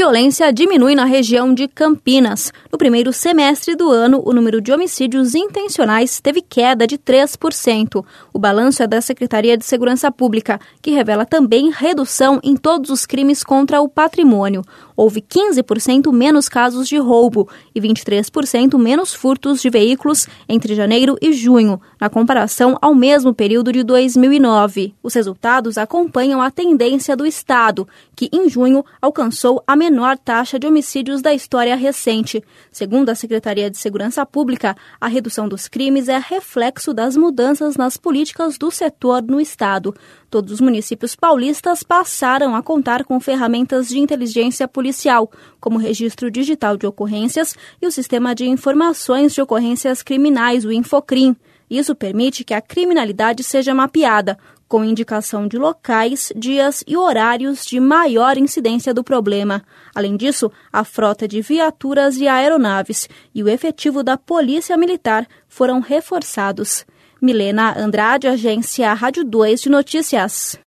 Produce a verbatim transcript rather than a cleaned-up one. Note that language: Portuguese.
violência diminui na região de Campinas. No primeiro semestre do ano, o número de homicídios intencionais teve queda de três por cento. O balanço é da Secretaria de Segurança Pública, que revela também redução em todos os crimes contra o patrimônio. Houve quinze por cento menos casos de roubo e vinte e três por cento menos furtos de veículos entre janeiro e junho, na comparação ao mesmo período de dois mil e nove. Os resultados acompanham a tendência do Estado, que em junho alcançou a menor taxa de homicídios da história recente. Segundo a Secretaria de Segurança Pública, a redução dos crimes é reflexo das mudanças nas políticas do setor no Estado. Todos os municípios paulistas passaram a contar com ferramentas de inteligência policial, como o registro digital de ocorrências e o sistema de informações de ocorrências criminais, o Infocrim. Isso permite que a criminalidade seja mapeada, com indicação de locais, dias e horários de maior incidência do problema. Além disso, a frota de viaturas e aeronaves e o efetivo da Polícia Militar foram reforçados. Milena Andrade, Agência Rádio dois de Notícias.